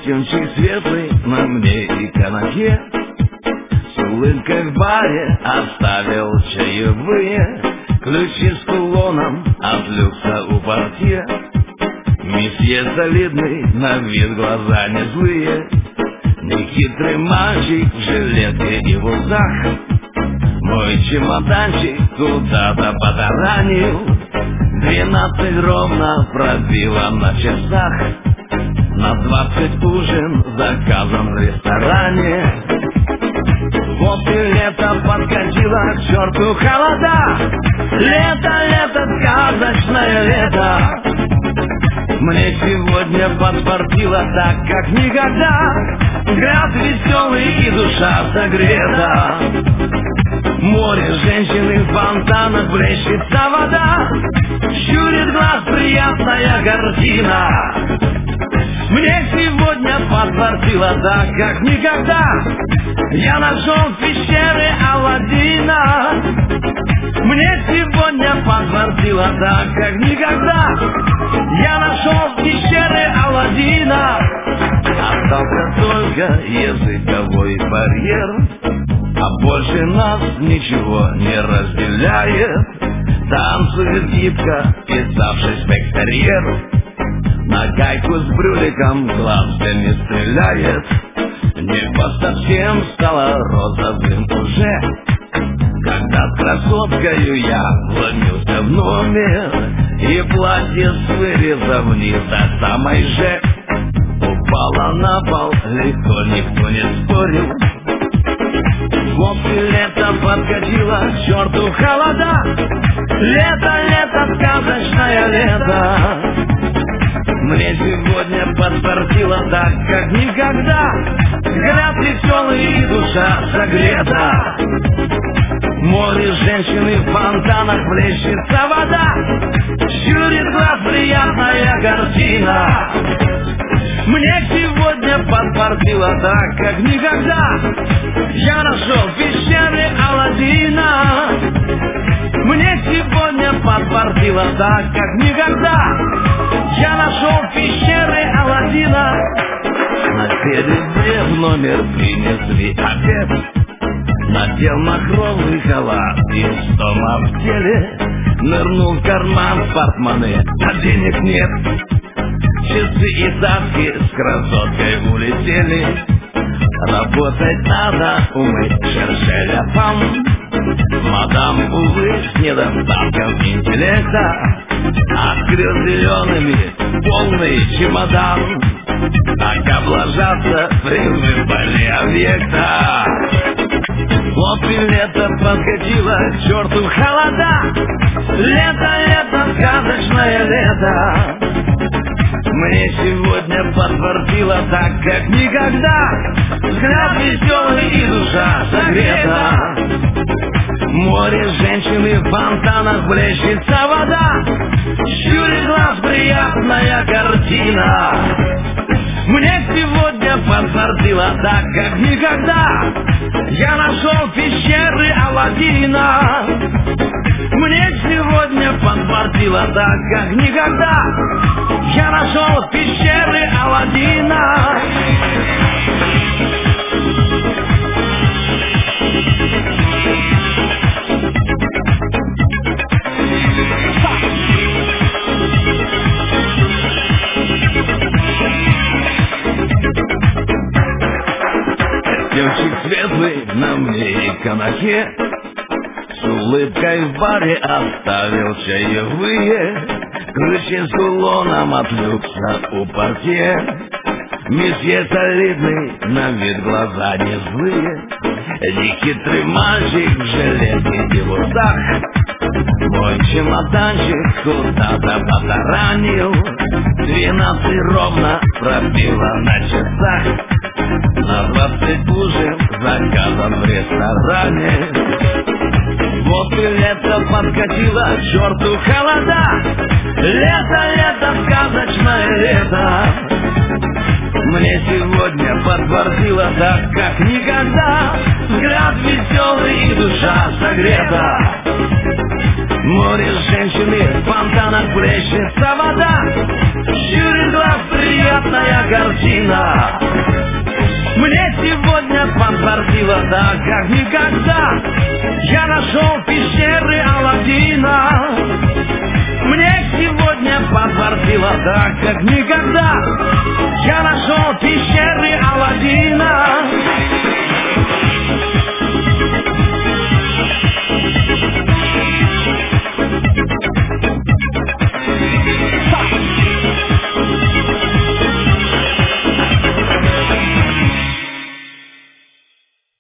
Костюмчик светлый на мне и канапе, с улыбкой в баре оставил чаевые, ключи с кулоном от люкса у портье. Месье солидный, на вид глаза не злые, нехитрый мальчик в жилетке и в усах. Мой чемоданчик куда-то потаранил, 12 ровно пробило на часах. На 20 ужин заказан в ресторане. Вот и лето подкатило, к черту холода. Лето, лето, сказочное лето. Мне сегодня подфартило так, как никогда. Град веселый и душа согрета. Море, женщины, в фонтанах плещется вода. Щурит глаз приятная картина. Мне сегодня подфартило так, как никогда. Я нашел пещеры Аладдина. Мне сегодня подфартило так, как никогда. Я нашел пещеры Аладдина. Остался только языковой барьер, а больше нас ничего не разделяет. Танцует гибко, писавшись бэктерьер, на гайку с брюликом глазами стреляет. Небо совсем стало розовым уже, когда с красоткою я вломился в номер, и платье с выреза вниз до самой же упало на пол, легко никто не спорил. Вот и лето подкатило, к черту холода. Лето, лето, сказочное лето. Мне сегодня подфартило так, как никогда. Взгляд веселый и душа согрета. Море, женщины, в фонтанах плещется вода. Щурит глаз приятная картина. Мне сегодня подфартило так, как никогда. Я нашел пещеры Аладдина. Мне сегодня подфартило так, как никогда. Я нашел пещеры Аладдина. На перезве в номер принесли обед. Надел махровый халат и дома в теле. Нырнул в карман портмоне, а денег нет. Часы и тапки с красоткой улетели. Работать надо, умыть шершеля пам. Мадам, увы, с недостатком интеллекта, открыл зелеными полный чемодан. Так облажаться при выборе объекта. Вот и лето подкатило, к черту холода. Лето, лето, сказочное лето. Мне сегодня подфартило так, как никогда. Взгляд веселый и душа согрета. Море, женщины, в фонтанах плещется вода. Щурит глаз приятная картина. Мне сегодня подфартило так, как никогда. Я нашел пещеры Аладдина. Мне сегодня подфартило так, как никогда. Я нашел пещеры Аладдина. Костюмчик светлый на мне и канапе, с улыбкой в баре оставил чаевые, ключи с кулоном от люкса у портье. Месье солидный, на вид глаза не злые, нехитрый мальчик в жилетке и в усах. Мой чемоданчик куда-то потаранил, 12 ровно пробило на часах. На 20 ужин заказан в ресторане. Вот и лето подкатило, к черту холода. Лето, лето, сказочное лето. Мне сегодня подфартило так, как никогда. Взгляд веселый и душа согрета. Море, женщины, в фонтанах плещется вода. щурит глаз приятная картина. Мне сегодня подфартило так, как никогда. Я нашел пещеры Аладдина. Мне сегодня подфартило так, как никогда. Я нашел пещеры Аладдина.